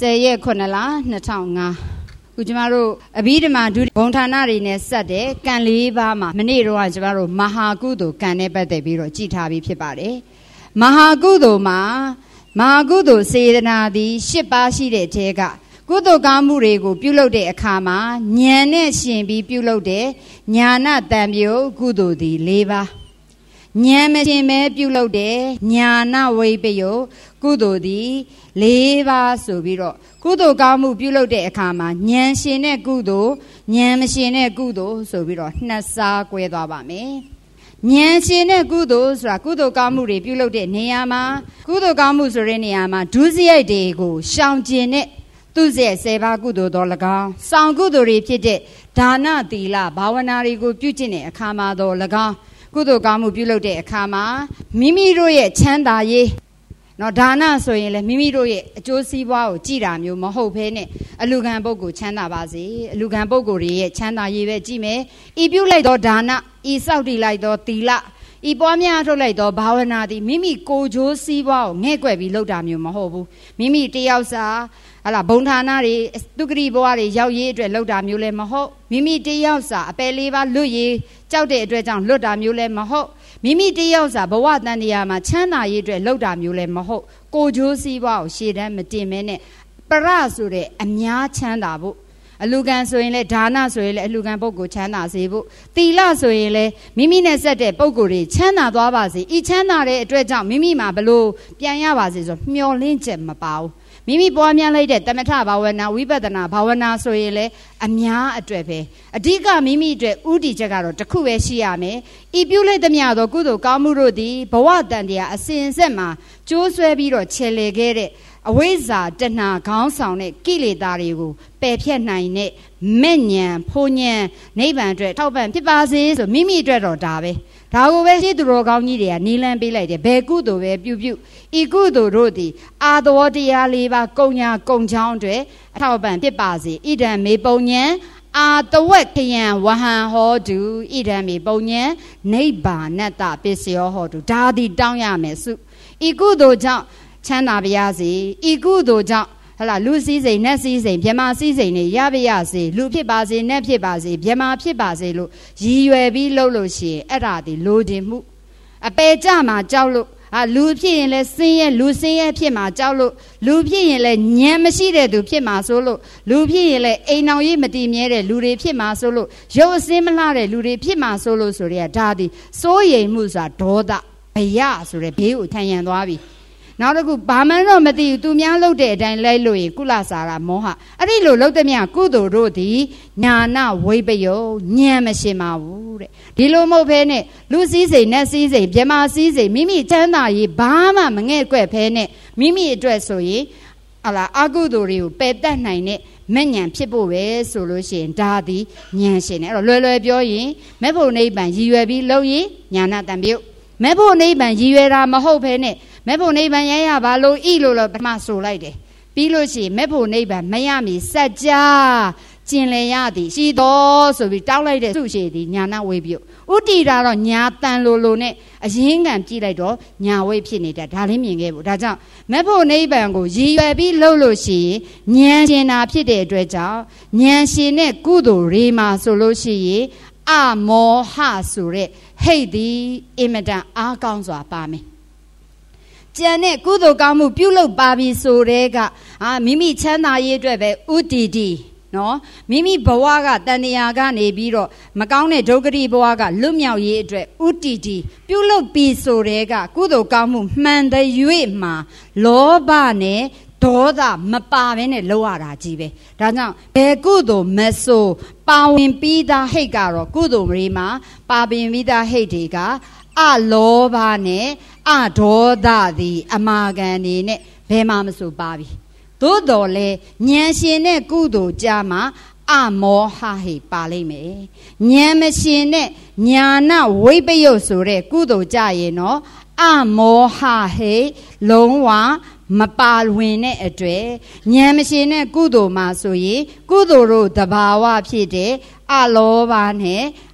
10 ခုနှစ်လ2005ခုကျမတို့အဘိဓမ္မာဒုဘုံဌာနတွေနဲ့ဆက်တဲ့ကံ၄ပါးမှာမနေ့တော့ကျမတို့မဟာကုသိုလ်ကံနဲ့ပတ်သက်ပြီးတော့ကြည်ထားပြီးဖြစ်ပါတယ်မဟာကုသိုလ်မှာမဟာကုသိုလ်စေတနာသည်10ပါးရှိတဲ့ထဲကကုသိုလ်ကောင်းမှုတွေကိုပြုလုပ်တဲ့အခါမှာဉာဏ်နဲ့ရှင်ပြီးပြုလုပ်တဲ့ဉာဏတံပြုတ်ကုသိုလ်သည်၄ပါးဉာဏ်မရှင်ပဲပြုလုပ်တဲ့ဉာဏဝိပယုတ်ကုသိုလ်သည်၄ပါးဆိုပြီးတော့ကုသိုလ်ကောင်းမှုပြုလုပ်တဲ့အခါမှာဉာဏ်ရှင်တဲ့ကုသိုလ်ဉာဏ်မရှင်တဲ့ကုသိုလ်ဆိုပြီးတော့နှစ်စားကွဲသွားပါမယ်ဉာဏ်ရှင်တဲ့ကုသိုလ်ဆိုတာကုသိုလ်ကောင်းမှုတွေပြုလုပ်တဲ့နေရာမှာကုသိုလ်ကောင်းမှုဆိုတဲ့နေရာမှာဒုစရိုက်တွေကိုရှောင်ကျင်တဲ့သူ့ရဲ့10ပါးကုသိုလ်တော်၎င်းဆောင်ကုသိုလ်တွေဖြစ်တဲ့ဒါနသီလဘာဝနာတွေကိုပြုကျင့်တဲ့အခါမှာတော်၎င်းကုသိုလ်ကောင်းမှုပြုလုပ်တဲ့အခါမှာမိမိတို့ရဲ့ချမ်းသာရေးနော်ဒါနဆိုရင်လည်းမိမိတို့ရဲ့အကျိုးစီးပွားကိုကြည်တာမျိုးမဟုတ်ဘဲနဲ့အလူခံပုဂ္ဂိုလ်ချမ်းသာပါစေအလူခံပုဂ္ဂိုလ်တွေရဲ့ချမ်းသာရေးပဲကြည့်မယ်ဤပြုလိုက်သောဒါနဤစောင့်တည်လိုက်သောသီလဤပွားများထုတ်လိုက်သောဘာဝနာသည်မိမိကိုယ်ကျိုးစီးပွားကိုငဲ့ကွက်ပြီးလုပ်တာမျိုးမဟုတ်ဘူးမိမိတယောက်စာဟလာဘုံဌာနတွေသူဂရိဘဝတွေရောက်ရေးအတွက်လုပ်တာမျိုးလည်းမဟုတ်မိမိတယောက်စာအပယ်လေးပါလွတ်ရေးကြောက်တဲ့အတွက်ကြောင့်လွတ်တာမျိုးလည်းမဟုတ်မိမိတယောက်စာဘဝတန်တရားမှာချမ်းသာရေးအတွက်လုပ်တာမျိုးလည်းမဟုတ်ကိုကျိုးစည်းပွားကိုရှေ့တန်းမတင်မဲနဲ့ပရဆိုတဲ့အများချမ်းသာဖို့အလူခံဆိုရင်လည်းဒါနဆိုရင်လည်းအလူခံပုဂ္ဂိုလ်ချမ်းသာစေဖို့သီလဆိုရင်လည်းမိမိနဲ့ဆက်တဲ့ပုဂ္ဂိုလ်တွေချမ်းသာသွားပါစေဤချမ်းသာတဲ့အတွက်ကြောင့်မိမိမှာဘလို့ပြန်ရပါစေဆိုမျှော်လင့်ချက်မပါဘူးမိမိပွားများလိုက်တဲ့တမထဘာဝနာဝိပဿနာဘာဝနာဆိုရင်လည်းအများအတွက်ပဲအဓိကမိမိအတွက်ဥတီချက်ကတော့တစ်ခုပဲရှိရမယ်ဤပြုလိုက်သမျှသောကုသိုလ်ကောင်းမှုတို့သည်ဘဝတန်တရားအစဉ်အဆက်မှာကျိုးဆွဲပြီးတော့ခြေလေခဲ့တဲ့အဝိဇ္ဇာတဏှာခေါင်းဆောင်တဲ့ကိလေသာတွေကိုပယ်ဖြတ်နိုင်တဲ့မဲ့ဉဏ်ဖိုးဉဏ်နိဗ္ဗာန်အတွက်ထောက်ပံ့ဖြစ်ပါစေဆိုမိမိအတွက်တော့ဒါပဲဒါကိုပဲရှိသူတော်ကောင်းကြီးတွေကနီးလန်းပေးလိုက်တယ်ဘယ်ကုသိုလ်ပဲပြုပြုဤကုသိုလ်တို့သည်အာသောတရား၄ပါးကုံညာကုံချောင်းတွေအထောက်ပံ့ဖြစ်ပါစေဣဒံမေပုံညံအာတဝက်ခယံဝဟံဟောတုဣဒံမေပုံညံနိဗ္ဗာနတ္တပစ္စယောဟောတုဒါသည်တောင်းရမယ်စုဤကုသိုလ်ကြောင့်ချမ်းသာပါရစေဤကုသိုလ်ကြောင့်ဟလာလူစည်းစိမ်နတ်စည်းစိမ်ဗြဟ္မာစည်းစိမ်တွေရပါရစေလူဖြစ်ပါစေနတ်ဖြစ်ပါစေဗြဟ္မာဖြစ်ပါစေလို့ရည်ရွယ်ပြီးလှုပ်လို့ရှိရင်အဲ့ဒါဒီလိုချင်မှုအပေကြမှာကြောက်လို့လူဖြစ်ရင်လည်းစင်းရဲလူစင်းရဲဖြစ်မှာကြောက်လို့လူဖြစ်ရင်လည်းဉာဏ်မရှိတဲ့သူဖြစ်မှာဆိုလို့လူဖြစ်ရင်လည်းအိမ်အောင်ရေးမတည်မြဲတဲ့လူတွေဖြစ်မှာဆိုလို့ရုပ်အစင်းမလှတဲ့လူတွေဖြစ်မှာဆိုလို့ဆိုရဲဒါဒီစိုးရိမ်မှုဆိုတာဒေါသဘယဆိုတဲ့ဘေးကိုထန်ရန်သွားပြီနောက်တစ်ခုဘာမှတော့မသိဘူးသူများလှုပ်တဲ့အတိုင်းလိုက်လို့ရင်ကုလစာရမောဟအဲ့ဒီလိုလှုပ်တဲ့မြကုသိုလ်တို့သည်ညာနာဝိပယုဉာဏ်မရှင်ပါဘူးတဲ့ဒီလိုမဟုတ်ဘဲနဲ့လူစည်းစိမ်နတ်စည်းစိမ်ဗြဟ္မာစည်းစိမ်မိမိချမ်းသာရေးဘာမှမငဲ့ကွက်ဘဲနဲ့မိမိအတွက်ဆိုရင်အကုသိုလ်တွေကိုပယ်တတ်နိုင်တဲ့မဲ့ဉာဏ်ဖြစ်ဖို့ပဲဆိုလို့ရှိရင်ဒါသည်ဉာဏ်ရှင်တယ်အဲ့တော့လွယ်လွယ်ပြောရင်မဲ့ဖို့နိဗ္ဗာန်ရည်ရွယ်ပြီးလုပ်ရင်ညာနာတံပြုတ်မဲ့ဖို့နိဗ္ဗာန်ရည်ရွယ်တာမဟုတ်ဘဲနဲ့မဲ့ဖို့နိဗ္ဗာန်ရရပါလို့ဤလို့ပထမဆိုလိုက်တယ်ပြီးလို့ရှိရင်မဲ့ဖို့နိဗ္ဗာန်မရမီစัจ जा ကျင်လည်ရသည်ရှိတော်ဆိုပြီးတောင်းလိုက်တဲ့သူရှိသည်ညာနာဝိပယုဥတီတာတော့ညာတန်လိုနဲ့အရင်ကံကြည့်လိုက်တော့ညာဝိဖြစ်နေတတ်ဒါလေးမြင်ခဲ့ဘူးဒါကြောင့်မဲ့ဖို့နိဗ္ဗာန်ကိုရည်ရွယ်ပြီးလှုပ်လို့ရှိရင်ဉာဏ်ရှင်တာဖြစ်တဲ့အတွက်ကြောင့်ဉာဏ်ရှင်တဲ့ကုသိုလ်တွေမှာဆိုလို့ရှိရင်အမောဟဆိုတဲ့ဟိတ်သည်အင်မတန်အားကောင်းစွာပါမယ်ကျန်တဲ့ကုသိုလ်ကောင်းမှုပြုလုပ်ပါပြီဆိုတဲ့ကမိမိချမ်းသာရေးအတွက်ပဲဥတီတီနော်မိမိဘဝကတန်တရားကနေပြီးတော့မကောင်းတဲ့ဒုက္ခတိဘဝကလွတ်မြောက်ရေးအတွက်ဥတီတီပြုလုပ်ပြီဆိုတဲ့ကကုသိုလ်ကောင်းမှုမှန်တဲ့၍မှာလောဘနဲ့ဒေါသမပါဘဲနဲ့လောက်ရတာကြီးပဲဒါကြောင့်ဘယ်ကုသိုလ်မဆိုပါဝင်ပြီးသားဟိတ်ကတော့ကုသိုလ်တွေမှာပါပင်ပြီးသားဟိတ်တွေကအလောဘနဲ့အဒေါသသည်အမာကန်နေနဲ့ဘယ်မှမဆိုပါပြီသို့တော်လဲဉာဏ်ရှင်တဲ့ကုသိုလ်ကြမှာအမောဟဟိပါလိမ့်မယ်ဉာဏ်မရှင်တဲ့ညာနာဝိပယုတ်ဆိုတဲ့ကုသိုလ်ကြရင်တော့အမောဟဟိလုံးဝမပါဝင်တဲ့အတွေ့ဉာဏ်မရှင်တဲ့ကုသိုလ်မှာဆိုရင်ကုသိုလ်တို့တဘာဝဖြစ်တဲ့အလောဘနဲ့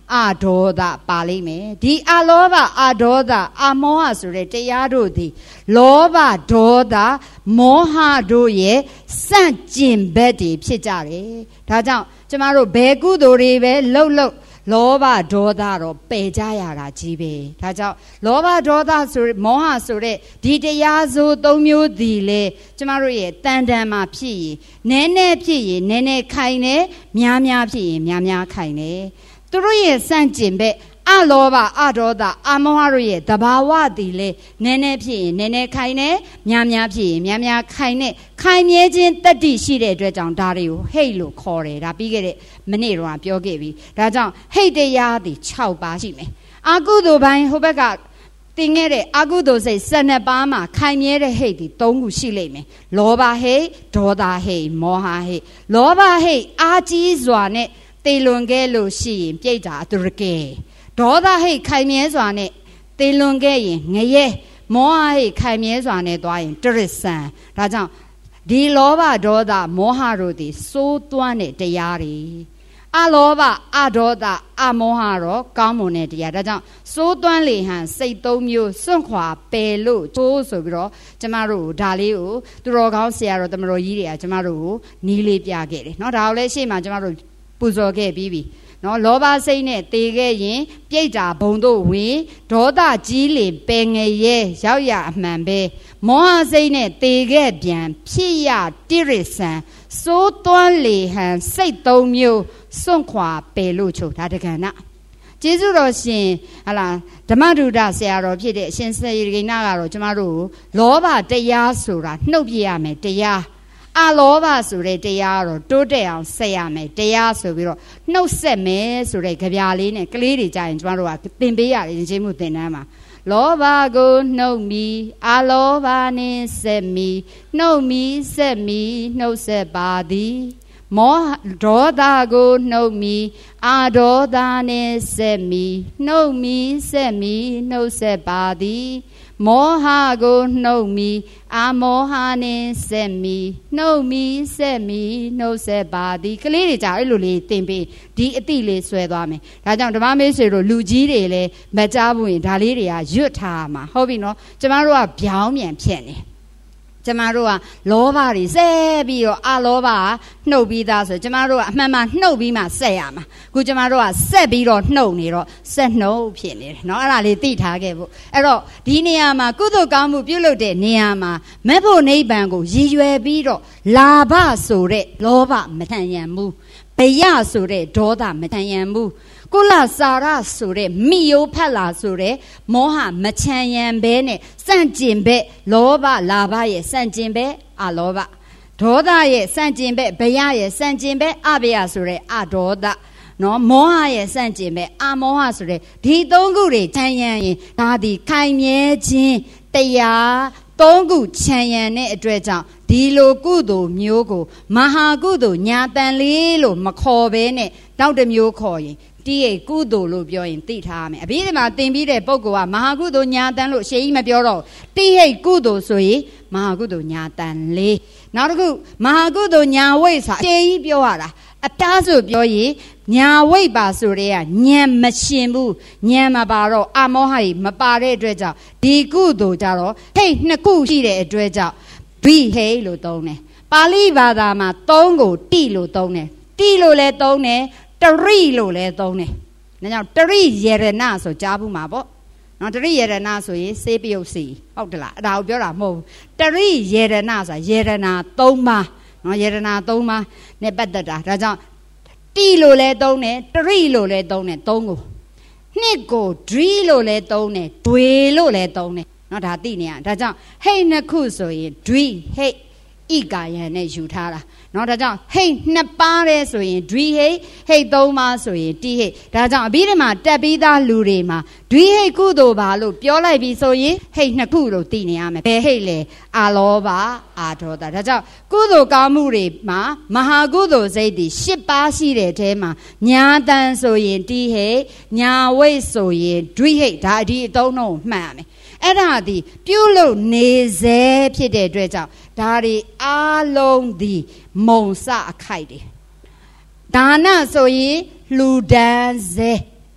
အာဒေါသပါလိမ့်မယ်ဒီအလောဘအဒေါသအမောဟဆိုတဲ့တရားတို့သည်လောဘဒေါသမောဟတို့ရဲ့စန့်ကျင်ဘက်တွေဖြစ်ကြတယ်ဒါကြောင့်ကျမတို့ဘယ်ကုသိုလ်တွေပဲလှုပ်လောဘဒေါသတော့ပယ်ကြရတာကြီးပဲဒါကြောင့်လောဘဒေါသဆိုမောဟဆိုတဲ့ဒီတရားစိုး၃မျိုးဒီလေကျမတို့ရဲ့တန်တန်မှာဖြစ်ရင်နည်းနည်းဖြစ်ရင်နည်းနည်းခိုင်တယ်များများဖြစ်ရင်များများခိုင်တယ်သူတို့ရဲ့စန့်ကျင်ဘက်အလောဘအဒေါသအမောဟတို့ရဲ့တဘာဝတည်လေနည်းနည်းဖြစ်ရင်နည်းနည်းခိုင်နေများများဖြစ်ရင်များများခိုင်နေခိုင်မြဲခြင်းတတ္တိရှိတဲ့အတွက်ကြောင့်ဒါတွေကိုဟိတ်လို့ခေါ်တယ်ဒါပြီးခဲ့တဲ့မနေ့တော့ပြောခဲ့ပြီဒါကြောင့်ဟိတ်တရားသည်6ပါးရှိမယ်အာကုသိုလ်ပိုင်းဟိုဘက်ကတင်ခဲ့တဲ့အာကုသိုလ်စိတ်12ပါးမှာခိုင်မြဲတဲ့ဟိတ်ဒီ3ခုရှိလိမ့်မယ်လောဘဟိတ်ဒေါသဟိတ်မောဟဟိတ်လောဘဟိတ်အာကြီးစွာနဲ့တေလွန်ခဲ့လို့ရှိရင်ပြိတ္တာအတုရကေဒေါသဟိတ်ခိုင်မြဲစွာနဲ့တေလွန်ခဲ့ရင်ငရဲမောဟဟိတ်ခိုင်မြဲစွာနဲ့သွားရင်တရစ္ဆန်ဒါကြောင့်ဒီလောဘဒေါသမောဟတို့သည်စိုးသွမ်းတဲ့တရားတွေအလောဘအဒေါသအမောဟတော့ကောင်းမွန်တဲ့တရားဒါကြောင့်စိုးသွမ်းလေဟန်စိတ်၃မျိုးစွန့်ခွာပယ်လို့ချိုးဆိုပြီးတော့ကျမတို့ဒါလေးကိုသူတော်ကောင်းဆရာတော်တမတော်ကြီးတွေကကျမတို့ကိုနီးလေးပြခဲ့တယ်เนาะဒါကိုလည်းရှေ့မှာကျမတို့ပူဇော်ခဲ့ပြီးပြီနော်လောဘစိတ်နဲ့တေခဲ့ရင်ပြိတ္တာဘုံတို့ဝင်ဒေါသကြီးလေပယ်ငရဲရောက်ရအမှန်ပဲမောဟစိတ်နဲ့တေခဲ့ပြန်ဖြစ်ရတိရစ္ဆန်စိုးသွမ်းလေဟန်စိတ်၃မျိုးစွန့်ခွာပယ်လို့ချို့ဒါတက္ကနာကျေးဇူးတော်ရှင်ဟလာဓမ္မဒုဒဆရာတော်ဖြစ်တဲ့အရှင်စေရဂိဏကတော့ကျမတို့လောဘတရားဆိုတာနှုတ်ပြရမယ်တရားအလောဘဆိုတဲ့တရားတော့တိုးတက်အောင်ဆက်ရမယ်တရားဆိုပြီးတော့နှုတ်ဆက်မယ်ဆိုတဲ့ကြပြလေးနဲ့ကလေးတွေကြာရင်ကျမတို့ကသင်ပေးရတယ်ရှင်းမှုသင်တန်းမှာလောဘကိုနှုတ်မီအလောဘနှင့်ဆက်မီနှုတ်မီဆက်မီနှုတ်ဆက်ပါသည်မောဟဒေါသကိုနှုတ်မီအဒေါသနှင့်ဆက်မီနှုတ်မီဆက်မီနှုတ်ဆက်ပါသည်မောဟကိုနှုတ်မီအမောဟနှင့်ဆက်မီနှုတ်မီဆက်မီနှုတ်ဆက်ပါသည်ကလေးတွေကြာအဲ့လိုလေးသင်ပေးဒီအတိလေးဆွဲသွားမယ်ဒါကြောင့်ဓမ္မမေဆွေတို့လူကြီးတွေလည်းမကြားဘူးရင်ဒါလေးတွေကရွတ်ထားမှာဟုတ်ပြီနော်ကျမတို့ကဗျောင်းမြန်ဖြစ်နေကျမတို့ကလောဘတွေစဲပြီးတော့အလောဘနှုတ်ပြီးသားဆိုကျမတို့ကအမှန်မှနှုတ်ပြီးမှဆက်ရမှာအခုကျမတို့ကဆက်ပြီးတော့နှုတ်နေတော့ဆက်နှုတ်ဖြစ်နေတယ်เนาะအဲ့ဒါလေးသိထားခဲ့ဖို့အဲ့တော့ဒီနေရာမှာကုသိုလ်ကောင်းမှုပြုလုပ်တဲ့နေရာမှာမက်ဖို့နိဗ္ဗာန်ကိုရည်ရွယ်ပြီးတော့လာဘဆိုတဲ့လောဘမထန်ရန်ဘူးဘယဆိုတဲ့ဒေါသမထန်ရန်ဘူးကုလစာရဆိုတဲ့မိယိုဖက်လာဆိုတဲ့မောဟမချမ်းရံဘဲနဲ့စန့်ကျင်ဘက်လောဘလာဘရဲ့စန့်ကျင်ဘက်အလောဘဒေါသရဲ့စန့်ကျင်ဘက်ဘယရဲ့စန့်ကျင်ဘက်အဘယဆိုတဲ့အဒေါသနော်မောဟရဲ့စန့်ကျင်ဘက်အမောဟဆိုတဲ့ဒီ၃ခုတွေချမ်းရံရင်ဒါဒီခိုင်မြဲခြင်းတရား၃ခုချမ်းရံတဲ့အတွက်ကြောင့်ဒီလိုကုသိုလ်မျိုးကိုမဟာကုသိုလ်ညာတန်လေးလို့မခေါ်ဘဲနဲ့နောက်တစ်မျိုးခေါ်ရင်တိရဲ့ကုသိုလ်လို့ပြောရင်သိထားမယ်အဘိဓမ္မာသင်ပြီးတဲ့ပုဂ္ဂိုလ်ကမဟာကုသိုလ်ညာတန်လို့ရှေးကြီးမပြောတော့တိရဲ့ကုသိုလ်ဆိုရင်မဟာကုသိုလ်ညာတန်လေးနောက်တစ်ခုမဟာကုသိုလ်ညာဝိတ်ဆိုရှေးကြီးပြောရတာအတားဆိုပြောရင်ညာဝိတ်ပါဆိုတဲ့ကညံမရှင်ဘူးညံမပါတော့အမောဟကြီးမပါတဲ့အတွက်ကြောင့်ဒီကုသိုလ်ကြတော့ဟိတ်နှစ်ခုရှိတဲ့အတွက်ကြောင့်ဘိဟိလို့သုံးတယ်ပါဠိဘာသာမှာသုံးကိုတိလို့သုံးတယ်တိလို့လည်းသုံးတယ်တရိလို့လည်းသုံးတယ်။ဒါကြောင့်တရိယေရဏဆိုကြားဘူးမှာပေါ့။နော်တရိယေရဏဆိုရင်စေးပြုတ်စီဟုတ်တယ်လား။အဲ့ဒါကိုပြောတာမဟုတ်ဘူး။တရိယေရဏဆိုတာယေရဏ၃ပါးနော်ယေရဏ၃ပါးနဲ့ပတ်သက်တာ။ဒါကြောင့်တိလို့လည်းသုံးတယ်တရိလို့လည်းသုံးတယ်သုံးကိုနှစ်ကိုဒရီလို့လည်းသုံးတယ်ဒွေလို့လည်းသုံးတယ်နော်ဒါသိနေရ။ဒါကြောင့်ဟိတ်နှစ်ခုဆိုရင်ဒရီဟိတ်ဣကာယံနဲ့ယူထားတာနော်ဒါကြောင့်ဟိတ်နှစ်ပါးတဲ့ဆိုရင်ဒွိဟိတ်ဟိတ်သုံးပါးဆိုရင်တိဟိတ်ဒါကြောင့်အဘိဓမ္မာတက်ပြီးသားလူတွေမှာဒွိဟိတ်ကုသိုလ်ပါလို့ပြောလိုက်ပြီးဆိုရင်ဟိတ်နှစ်ခုလို့သိနေရမယ်ဘယ်ဟိတ်လဲအာလောဘအာဒေါသဒါကြောင့်ကုသိုလ်ကောင်းမှုတွေမှာမဟာကုသိုလ်စိတ်တွေ၈ပါးရှိတဲ့အဲမှာညာတန်ဆိုရင်တိဟိတ်ညာဝိတ်ဆိုရင်ဒွိဟိတ်ဒါဒီအသုံးလုံးကိုမှတ်ရမယ်အဲ့ဒါဒီပြုလို့နေစေဖြစ်တဲ့အတွက်ကြောင့်ဒါတွေအားလုံးဒီမုံစအခိုက်တယ်ဒါနဆိုရင်လှူဒန်းစေ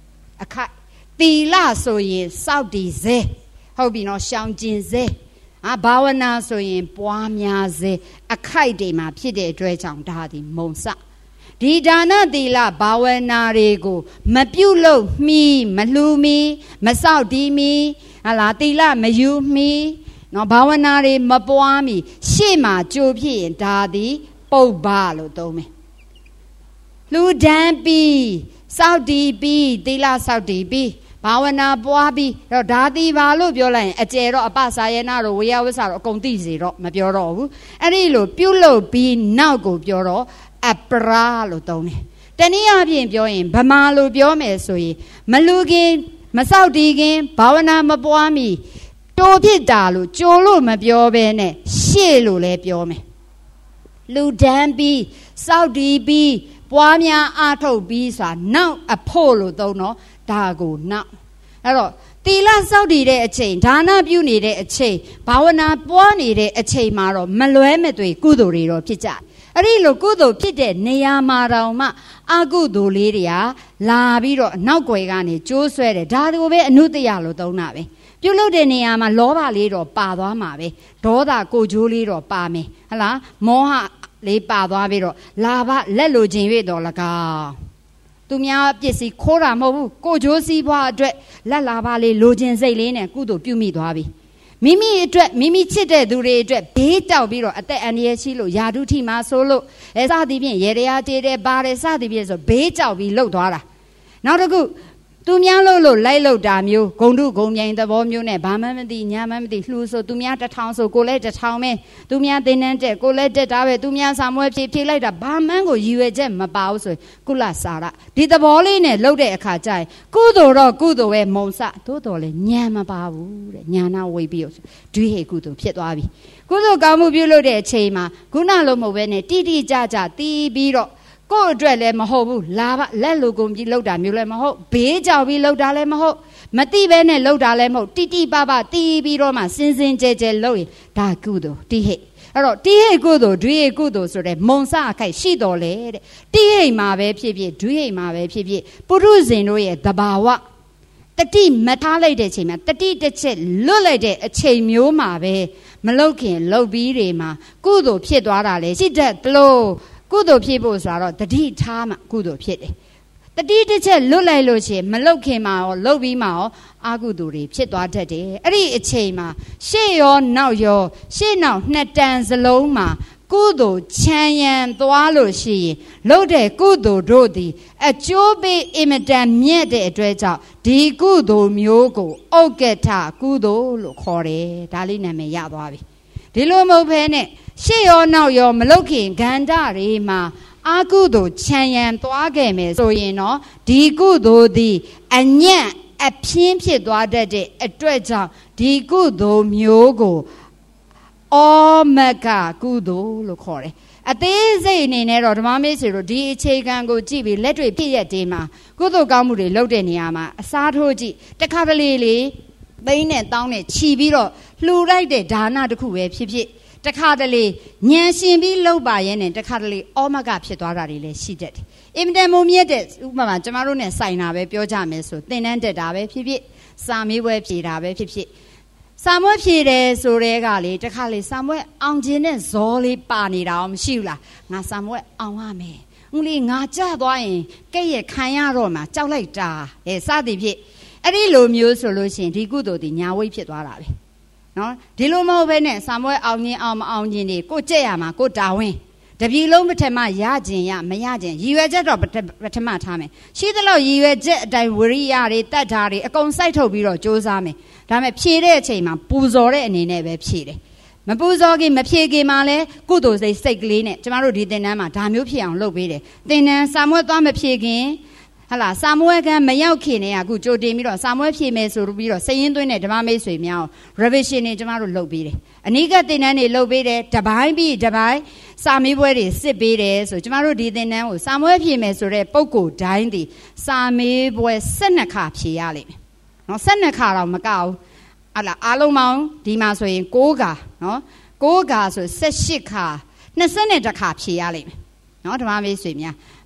ခိုက်သီလဆိုရင်စောင့်တည်စေဟုတ်ပြီနော်ရှောင်ကျင်စေဘာဝနာဆိုရင်ပွားများစေအခိုက်တွေမှာဖြစ်တဲ့အတွက်ကြောင့်ဒါသည်မုံစဒီဒါနသီလဘာဝနာတွေကိုမပြုတ်လို့မီမလှူမီမစောင့်တည်မီဟာလားသီလမယူမီနော်ဘာဝနာတွေမပွားမီရှေ့မှာကြိုဖြစ်ရင်ဒါသည်ပုပ္ပလို့သုံးမယ်လှူဒန်းပြီးစောင့်တည်ပြီးသီလစောင့်တည်ပြီးဘာဝနာပွားပြီးတော့ဒါသည်ဘာလို့ပြောလိုက်ရင်အကျယ်တော့အပစာယနာတော့ဝေယဝဆတော့အကုန်သိစေတော့မပြောတော့ဘူးအဲ့ဒီလိုပြုတ်လို့ပြီးနောက်ကိုပြောတော့အပရာလို့သုံးတယ်တနည်းအားဖြင့်ပြောရင်ဗမာလိုပြောမယ်ဆိုရင်မလူခင်မစောက်တီးခင်ဘာဝနာမပွားမီတိုးဖြစ်တာလို့ကြိုလို့မပြောဘဲနဲ့ရှေ့လို့လည်းပြောမယ်လူဒန်းပြီးစောက်တီးပြီးပွားများအားထုတ်ပြီးဆိုတာနောက်အဖို့လို့သုံးတော့ဒါကိုနောက်အဲ့တော့သီလစောင့်တည်တဲ့အချိန်ဒါနပြုနေတဲ့အချိန်ဘာဝနာပွားနေတဲ့အချိန်မှာတော့မလွဲမသွေကုသိုလ်တွေတော့ဖြစ်ကြအဲ့ဒီလိုကုသိုလ်ဖြစ်တဲ့နေရာမှာတောင်မှအကုသိုလ်လေးတွေကလာပြီးတော့နောက်ွယ်ကနေကျိုးဆွဲတယ်ဒါတို့ပဲအနုတ္တယလို့သုံးတာပဲပြုလုပ်တဲ့နေရာမှာလောဘလေးတော့ပါသွားမှာပဲဒေါသကိုကြိုးလေးတော့ပါမယ်ဟလားမောဟလေးပါသွားပြီးတော့လာဘလက်လိုခြင်း၍တော့၎င်းသူများပစ္စည်းခိုးတာမဟုတ်ဘူးကိုကြိုးစည်းပွားအတွက်လက်လာပါလေးလိုခြင်းစိတ်လေးနဲ့ကုသိုလ်ပြုမိသွားပြီမိမိအတွက်မိမိချစ်တဲ့သူတွေအတွက်ဘေးတောက်ပြီးတော့အသက်အန္တရာယ်ရှိလို့ယာတုထိမှာဆိုလို့စသည်ဖြင့်ရေတရားတေးတယ်ပါတယ်စသည်ဖြင့်ဆိုဘေးကြောက်ပြီးလှုပ်သွားတာနောက်တစ်ခုသူများလို့လိုက်လို့တာမျိုးဂုံတုဂုံမြိုင်သဘောမျိုးနဲ့ဘာမှမသိညာမှမသိလှူဆိုသူများ1000ဆိုကိုလည်း1000ပဲသူများသင်တန်းတက်ကိုလည်းတက်တာပဲသူများစာမွဲဖြည့်လိုက်တာဘာမှန်းကိုရည်ရွယ်ချက်မပါဘူးဆိုရင်ကုလစာရဒီသဘောလေးနဲ့လှုပ်တဲ့အခါကျရင်ကုသိုလ်တော့ကုသိုလ်ပဲမုံစသို့တော်လည်းညာမပါဘူးတဲ့ညာနာဝိပြီးဒွိဟေကုသိုလ်ဖြစ်သွားပြီကုသိုလ်ကောင်းမှုပြုလုပ်တဲ့အချိန်မှာခုနလိုမဟုတ်ပဲနဲ့တိတိကျကျတီးပြီးတော့ကိုယ့်အတွက်လည်းမဟုတ်ဘူးလာဘလက်လိုကုန်ပြီးလောက်တာမျိုးလည်းမဟုတ်ဘေးကြောက်ပြီးလောက်တာလည်းမဟုတ်မတိပဲနဲ့လောက်တာလည်းမဟုတ်တိတိပပတီးပြီးတော့မှစင်စင်ကြဲကြဲလောက်ရင်ဒါကုသိုလ်တိဟိအဲ့တော့တိဟိကုသိုလ်ဒွိဟိကုသိုလ်ဆိုတဲ့မုံစအခိုက်ရှိတော်လေတဲ့တိဟိမှာပဲဖြစ်ဖြစ်ဒွိဟိမှာပဲဖြစ်ဖြစ်ပုရုဇဉ်တို့ရဲ့သဘာဝတတိမထားလိုက်တဲ့အချိန်မှာတတိတစ်ချက်လွတ်လိုက်တဲ့အချိန်မျိုးမှာပဲမလောက်ခင်လောက်ပြီးတွေမှာကုသိုလ်ဖြစ်သွားတာလေရှိတတ်လို့ကုသိုလ်ဖြစ်ဖို့ဆိုတော့တတိထားမှကုသိုလ်ဖြစ်တယ်တတိတစ်ချက်လွတ်လိုက်လို့ရှိရင်မလုတ်ခင်မှာရောလုတ်ပြီးမှရောအာကုသိုလ်တွေဖြစ်သွားတတ်တယ်အဲ့ဒီအချိန်မှာရှေ့ရောနောက်ရောရှေ့နောက်နှစ်တန်စလုံးမှာကုသိုလ်ချမ်းရံသွားလို့ရှိရင်လုတ်တဲ့ကုသိုလ်တို့သည်အကျိုးပေးအင်မတန်မြတ်တဲ့အတွက်ကြောင့်ဒီကုသိုလ်မျိုးကိုဩကထကုသိုလ်လို့ခေါ်တယ်ဒါလေးနာမည်ရသွားပြီဒီလိုမဟုတ်ဘဲနဲ့ရှေ့ရောနောက်ရောမလုတ်ခင်ဂန္ဓာတွေမှာအာကုသိုလ်ချမ်းရံသွားခဲ့မယ်ဆိုရင်တော့ဒီကုသိုလ်သည်အညံ့အပြင်းဖြစ်သွားတတ်တဲ့အတွက်ကြောင့်ဒီကုသိုလ်မျိုးကိုဩမကကုသိုလ်လို့ခေါ်တယ်အသေးစိတ်အနေနဲ့တော့ဓမ္မမေဆွေတို့ဒီအခြေခံကိုကြည့်ပြီးလက်တွေ့ပြည့်ရက်တေးမှာကုသိုလ်ကောင်းမှုတွေလုပ်တဲ့နေရာမှာအစားထိုးကြည့်တစ်ခါတလေလေသိန်းနဲ့တောင်းနဲ့ခြီးပြီးတော့လှူလိုက်တဲ့ဒါနတစ်ခုပဲဖြစ်ဖြစ်တခါတလေညံရှင်ပြီးလှုပ်ပါရဲ့နဲ့တခါတလေဩမကဖြစ်သွားတာတွေလည်းရှိတတ်တယ်အင်မတန်မုံမြတ်တဲ့ဥပမာကျမတို့နဲ့ဆိုင်တာပဲပြောကြမယ်ဆိုသင်တန်းတက်တာပဲဖြစ်ဖြစ်စာမေးပွဲဖြေတာပဲဖြစ်ဖြစ်စာမွဲဖြေတယ်ဆိုတဲ့ကလေတခါလေစာမွဲအောင်ခြင်းနဲ့ဇောလေးပါနေတာအောင်မရှိဘူးလားငါစာမွဲအောင်ရမယ်ဦးလေးငါကြသွားရင်ကဲ့ရဲ့ခံရတော့မှကြောက်လိုက်တာစသည်ဖြင့်အဲ့ဒီလိုမျိုးဆိုလို့ရှိရင်ဒီကုသိုလ်ဒီညာဝိတ်ဖြစ်သွားတာပဲနော်ဒီလိုမဟုတ်ဘဲနဲ့စာမွဲအောင်ခြင်းအောင်မအောင်ခြင်းတွေကိုကြက်ရမှာကိုတာဝန်တပြည်လုံးပထမရခြင်းရမရခြင်းရည်ရွယ်ချက်တော့ပထမထားမယ်ရှိသလောက်ရည်ရွယ်ချက်အတိုင်းဝရိယတွေတတ်တာတွေအကုန်စိုက်ထုတ်ပြီးတော့စ조사မယ်ဒါပေမဲ့ဖြည့်တဲ့အချိန်မှာပူဇော်တဲ့အနေနဲ့ပဲဖြည့်တယ်မပူဇော်ခင်မဖြည့်ခင်မှာလဲကုသိုလ်စိတ်ကလေးနဲ့ကျမတို့ဒီသင်တန်းမှာဒါမျိုးဖြစ်အောင်လုပ်ပေးတယ်သင်တန်းစာမွဲသွားမဖြည့်ခင်ဟလာစာမွဲကမရောက်ခင်နဲ့အခုကြိုတင်ပြီးတော့စာမွဲဖြည့်မယ်ဆိုပြီးတော့စည်ရင်းသွင်းတဲ့ဓမ္မမိတ်ဆွေများ revision တွေကျမတို့လုပ်ပေးတယ်အနိကသင်တန်းတွေလုပ်ပေးတယ်တပိုင်းပြီးတပိုင်းစာမေးပွဲတွေစစ်ပေးတယ်ဆိုကျမတို့ဒီသင်တန်းကိုစာမွဲဖြည့်မယ်ဆိုတဲ့ပုံကိုတိုင်းသည်စာမေးပွဲ12ခါဖြည့်ရလိမ့်မယ်နော်12ခါတော့မကဘူးဟလာအားလုံးပေါင်းဒီမှာဆိုရင်6ခါနော်6ခါဆို18ခါ22ခါဖြည့်ရလိမ့်မယ်နော်ဓမ္မမိတ်ဆွေများ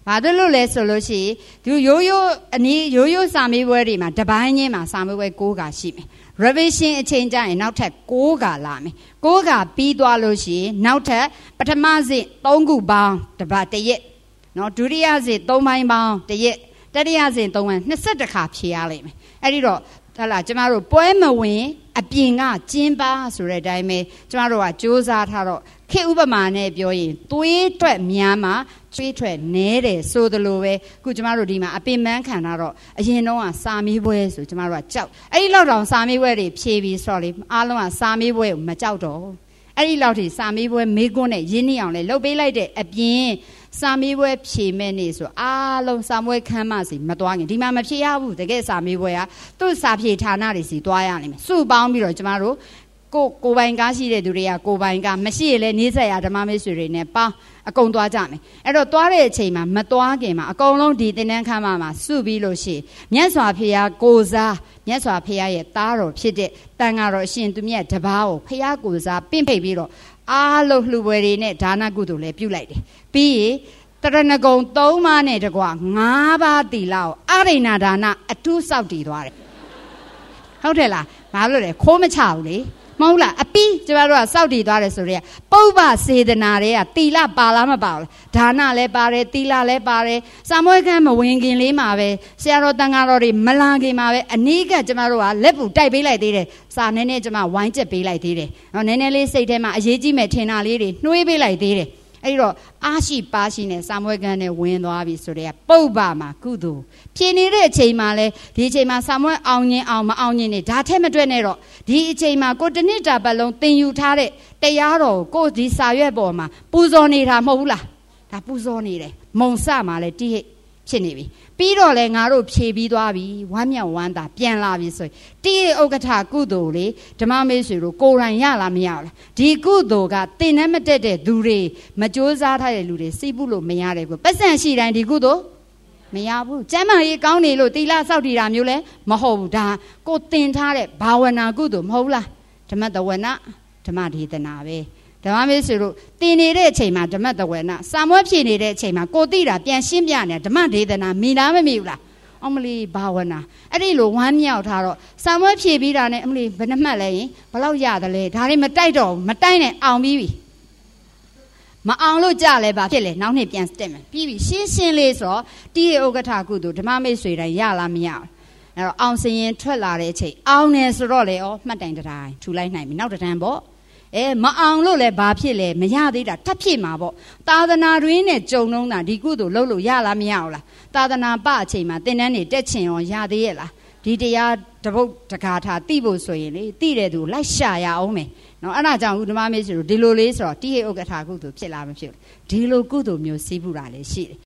ဘာလို့လဲဆိုလို့ရှိရင်ဒီရိုးရိုးစာမေးပွဲတွေမှာတပိုင်းချင်းမှာစာမေးပွဲ6ခါရှိမယ် revision အချိန်ကျရင်နောက်ထပ်6ခါလာမယ်6ခါပြီးသွားလို့ရှိရင်နောက်ထပ်ပထမစဉ်3ခုပေါင်းတစ်ရက်နော်ဒုတိယစဉ်3ပိုင်းပေါင်းတစ်ရက်တတိယစဉ်3ပိုင်း21ခါဖြေရလိမ့်မယ်အဲ့ဒီတော့ဟလာကျမတို့ပွဲမဝင်အပြင်ကကျင်းပါဆိုတဲ့အတိုင်းပဲကျမတို့ကစူးစမ်းထားတော့ခေဥပမာနဲ့ပြောရင်သွေးထွက်များမှာသွေးထွက်နည်းတယ်ဆိုသလိုပဲအခုကျမတို့ဒီမှာအပင်ပန်းခံတော့အရင်တော့ကစာမေးပွဲဆိုကျမတို့ကကြောက်အဲ့ဒီလောက်တောင်စာမေးပွဲတွေဖြေပြီးဆိုတော့လေအားလုံးကစာမေးပွဲကိုမကြောက်တော့အဲ့ဒီလောက်ထိစာမေးပွဲမေးခွန်းနဲ့ရင်းနှီးအောင်လေလှုပ်ပေးလိုက်တဲ့အပြင်စာမေးပွဲဖြေမဲ့နေဆိုအားလုံးစာမေးပွဲခန်းမစီမသွားခင်ဒီမှာမဖြေရဘူးတကယ်စာမေးပွဲကသူ့စာဖြေဌာနတွေစီသွားရနိုင်မယ်စုပေါင်းပြီးတော့ကျမတို့ကိုပိုင်ကားရှိတဲ့သူတွေကကိုပိုင်ကားမရှိရင်လည်းနေဆက်ရဓမ္မမိတ်ဆွေတွေနဲ့ပေါင်းအကုန်သွားကြမယ်အဲ့တော့သွားတဲ့အချိန်မှာမသွားခင်မှာအကုန်လုံးဒီသင်တန်းခန်းမှာစုပြီးလို့ရှိရင်မြတ်စွာဘုရားကိုစားမြတ်စွာဘုရားရဲ့သားတော်ဖြစ်တဲ့တန်ဃာတော်အရှင်သူမြတ်တပါးကိုဘုရားကိုစားပင့်ဖိတ်ပြီးတော့အားလုံးလှူပွဲတွေနဲ့ဒါနကုသိုလ်လည်းပြုလိုက်တယ်ပြီးရင်တရဏဂုံ3ပါးနဲ့တကွ5ပါးသီလကိုအရိဏဒါနအထူးစောင့်တည်သွားတယ်ဟုတ်တယ်လားဘာလို့လဲခိုးမချဘူးလေမဟုတ်လားအပီးကျမတို့ကစောက်တည်သွားတယ်ဆိုတော့ပုပ္ပစေတနာတွေကတီလပါလားမပါဘူးဒါနလည်းပါတယ်တီလလည်းပါတယ်စာမွေးခန်းမဝင်ခင်လေးမှာပဲဆရာတော်တန်ဃာတော်တွေမလာခင်မှာပဲအနည်းကကျမတို့ကလက်ပူတိုက်ပေးလိုက်သေးတယ်စာနည်းနည်းကျမဝိုင်းချက်ပေးလိုက်သေးတယ်နော်နည်းနည်းလေးစိတ်ထဲမှာအရေးကြီးမဲ့ထင်တာလေးတွေနှွေးပေးလိုက်သေးတယ်အဲ့တော့အားရှိပါရှိနဲ့စာမွေးခန်းနဲ့ဝင်သွားပြီဆိုတော့ပုပ္ပမှာကုသိုလ်ဖြည့်နေတဲ့အချိန်မှာလဲဒီအချိန်မှာစာမွေးအောင်ရင်အောင်မအောင်ရင်နေဒါထက်မတွက်နဲ့တော့ဒီအချိန်မှာကိုတနစ်တာပတ်လုံးသင်ယူထားတဲ့တရားတော်ကိုဒီစာရွက်ပေါ်မှာပူဇော်နေတာမဟုတ်ဘူးလားဒါပူဇော်နေတယ်မုံစမှာလဲတိဟိဖြစ်နေပြီပြီးတော့လဲငါတို့ဖြည့်ပြီးသွားပြီဝမ်းမြောက်ဝမ်းသာပြန်လာပြီဆိုရင်တိဟိဥက္ကဋ္ဌကုသိုလ်လေဓမ္မမေဆွေတို့ကိုယ်တိုင်ရလားမရလားဒီကုသိုလ်ကသင်နဲ့မတက်တဲ့သူတွေမကြိုးစားထားတဲ့လူတွေစိတ်ပုလို့မရတယ်ကိုပတ်စံရှိတိုင်းဒီကုသိုလ်မရဘူးကျမ်းမာရေးကောင်းနေလို့သီလစောင့်တည်တာမျိုးလဲမဟုတ်ဘူးဒါကိုသင်ထားတဲ့ဘာဝနာကုသိုလ်မဟုတ်လားဓမ္မတဝနာဓမ္မဒေသနာပဲဓမ္မမေဆိုလို့သင်နေတဲ့အချိန်မှာဓမ္မတဝနာစာမွေးဖြည့်နေတဲ့အချိန်မှာကိုသိတာပြန်ရှင်းပြနေဓမ္မဒေသနာမိလားမမိဘူးလားအမလီဘာဝနာအဲ့ဒီလိုဝမ်းမြောက်ထားတော့စာမွေးဖြည့်ပြီးတာနဲ့အမလီဘယ်နှမှတ်လဲရင်ဘယ်လောက်ရတယ်လဲဒါတွေမတိုက်တော့ဘူးမတိုက်နဲ့အောင်ပြီးပြီမအောင်လို့ကြလဲပါဖြစ်လေနောက်နှစ်ပြန်တက်မယ်ပြီးပြီရှင်းရှင်းလေးဆိုတော့တိရဥက္ကဋ္ဌကုသိုလ်ဓမ္မမေဆွေတိုင်းရလားမရဘူးအဲ့တော့အောင်စရင်ထွက်လာတဲ့အချိန်အောင်နေဆိုတော့လေဩမှတ်တိုင်တိုင်းထူလိုက်နိုင်ပြီနောက်တစ်တန်းပေါ့မအောင်လို့လဲဘာဖြစ်လဲမရသေးတာထပ်ဖြစ်မှာပေါ့သာသနာတွင်နဲ့ကြုံလုံးတာဒီကုသိုလ်လုပ်လို့ရလားမရဘူးလားသာသနာပအချိန်မှာသင်တန်းတွေတက်ချင်ရောရသေးရဲ့လားဒီတရားတပုတ်တကားထားသိဖို့ဆိုရင်လေသိတဲ့သူလိုက်ရှာရအောင်မယ်နော်အဲ့ဒါကြောင့်ဥဒ္ဓမမေဆိုလို့ဒီလိုလေးဆိုတော့တိဟိဥက္ကဋ္ဌကုသိုလ်ဖြစ်လားမဖြစ်ဘူးဒီလိုကုသိုလ်မျိုးစီးပူတာလည်းရှိတယ်